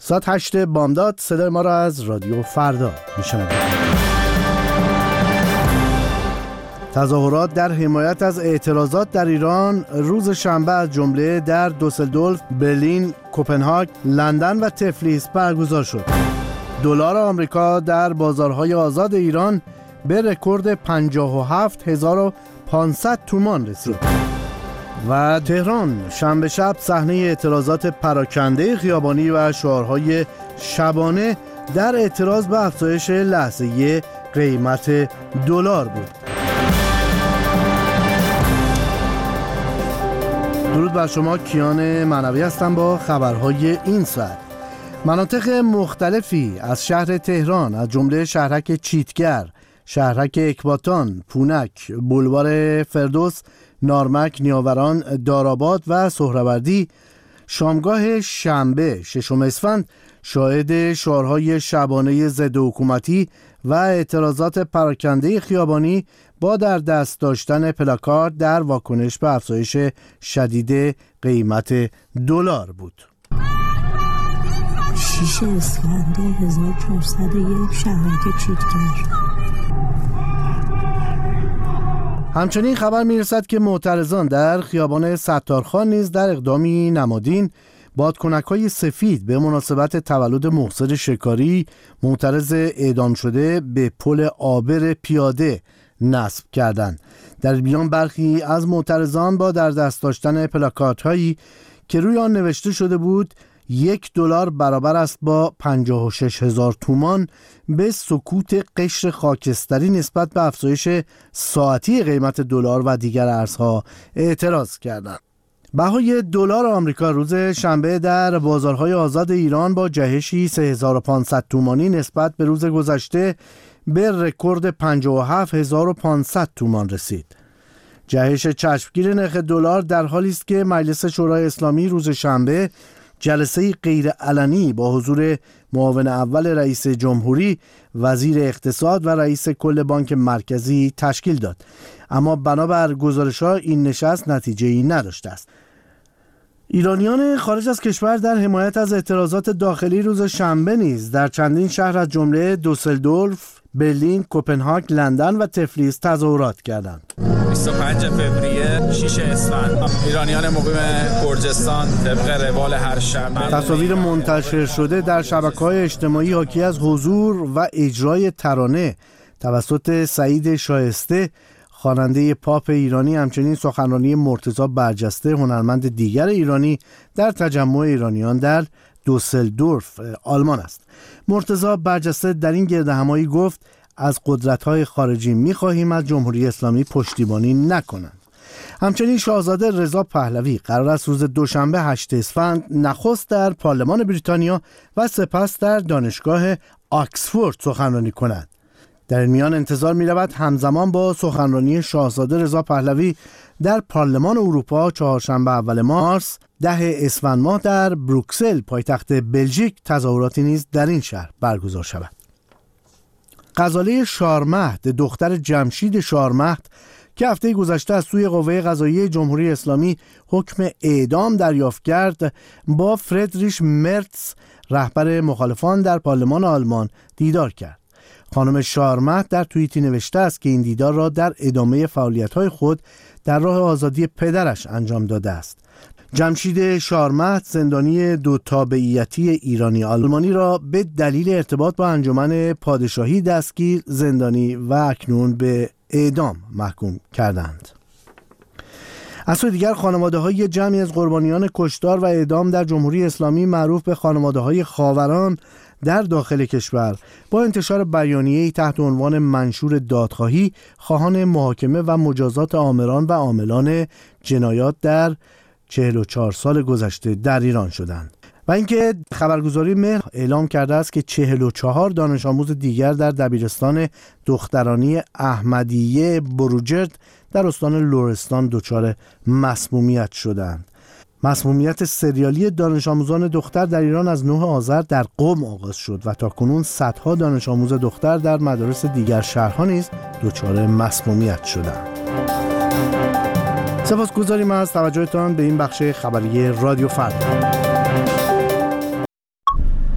ساعت 8 بامداد صدای ما را از رادیو فردا میشنوید. تظاهرات در حمایت از اعتراضات در ایران روز شنبه از جمله در دوسلدورف، برلین، کوپنهاگ، لندن و تفلیس برگزار شد. دلار آمریکا در بازارهای آزاد ایران به رکورد 57,500 تومان رسید. و تهران شنبه شب صحنه اعتراضات پراکنده خیابانی و شعارهای شبانه در اعتراض به افزایش لحظه‌ای قیمت دلار بود. درود بر شما، کیان معنوی هستم با خبرهای این ساعت. مناطق مختلفی از شهر تهران از جمله شهرک چیتگر، شهرک اکباتان، پونک، بولوار فردوس، نارمک، نیاوران، داراباد و سهروردی شامگاه شنبه 6 اسفند شاهد شعارهای شبانه ضد حکومتی و اعتراضات پراکنده خیابانی با در دست داشتن پلاکارد در واکنش به افزایش شدید قیمت دلار بود. 6 اسفند 1401 شهرک چیتگر. همچنین خبر میرسد که معترضان در خیابان ستارخان نیز در اقدامی نمادین بادکنک‌های سفید به مناسبت تولد محسن شکاری معترض اعدام شده به پل عابر پیاده نصب کردند. در بیان برخی از معترضان با در دست داشتن پلاکاردهایی که روی آن نوشته شده بود $1 برابر است با 56,000 تومان به سکوت قشر خاکستری نسبت به افزایش ساعتی قیمت دلار و دیگر ارزها اعتراض کردند. بهای دلار آمریکا روز شنبه در بازارهای آزاد ایران با جهشی 3,500 تومانی نسبت به روز گذشته به رکورد 57,500 تومان رسید. جهش چشمگیر نرخ دلار در حالی است که مجلس شورای اسلامی روز شنبه جلسه غیرعلنی با حضور معاون اول رئیس جمهوری، وزیر اقتصاد و رئیس کل بانک مرکزی تشکیل داد، اما بنابر گزارش‌ها این نشست نتیجه‌ای نداشته است. ایرانیان خارج از کشور در حمایت از اعتراضات داخلی روز شنبه نیز در چندین شهر از جمله دوسلدورف، برلین، کوپنهاگ، لندن و تفلیس تظاهرات کردند. 25 فوریه 6 اسفند ایرانیان مقیم گرجستان طبق روال هر شنبه تصاویر منتشر شده در شبکه‌های اجتماعی حاکی از حضور و اجرای ترانه توسط سعید شایسته خواننده پاپ ایرانی، همچنین سخنرانی مرتضی برجسته هنرمند دیگر ایرانی در تجمع ایرانیان در دوسلدورف آلمان است. مرتضی برجسته در این گردهمایی گفت از قدرت‌های خارجی می‌خواهیم از جمهوری اسلامی پشتیبانی نکنند. همچنین شاهزاده رضا پهلوی قرار است روز دوشنبه 8 اسفند نخست در پارلمان بریتانیا و سپس در دانشگاه آکسفورد سخنرانی کند. در این میان انتظار می‌رود همزمان با سخنرانی شاهزاده رضا پهلوی در پارلمان اروپا چهارشنبه اول مارس 10 اسفند ماه در بروکسل پایتخت بلژیک تظاهراتی نیز در این شهر برگزار شود. غزاله شارمهد دختر جمشید شارمهد که هفته گذشته از سوی قوه قضاییه جمهوری اسلامی حکم اعدام دریافت کرد با فردریش مرتز رهبر مخالفان در پارلمان آلمان دیدار کرد. خانم شارمهد در توییتی نوشته است که این دیدار را در ادامه فعالیت‌های خود در راه آزادی پدرش انجام داده است. جمشید شارمهد زندانی دو تابعیتی ایرانی آلمانی را به دلیل ارتباط با انجمن پادشاهی دستگیر، زندانی و اکنون به اعدام محکوم کردند. از سوی دیگر خانواده‌های جمعی از قربانیان کشتار و اعدام در جمهوری اسلامی معروف به خانواده‌های خاوران در داخل کشور با انتشار بیانیه‌ای تحت عنوان منشور دادخواهی خواهان محاکمه و مجازات آمران و عاملان جنایات در 44 سال گذشته در ایران شدند. و اینکه خبرگزاری مهر اعلام کرده است که 44 دانش آموز دیگر در دبیرستان دخترانی احمدیه بروجرد در استان لرستان دچار مسمومیت شدند. مسمومیت سریالی دانش آموزان دختر در ایران از 9 آذر در قم آغاز شد و تاکنون صدها دانش آموز دختر در مدارس دیگر شهرها نیز دچار مسمومیت شدند. سپاسگزاریم از توجهتان به این بخش خبری رادیو فردا.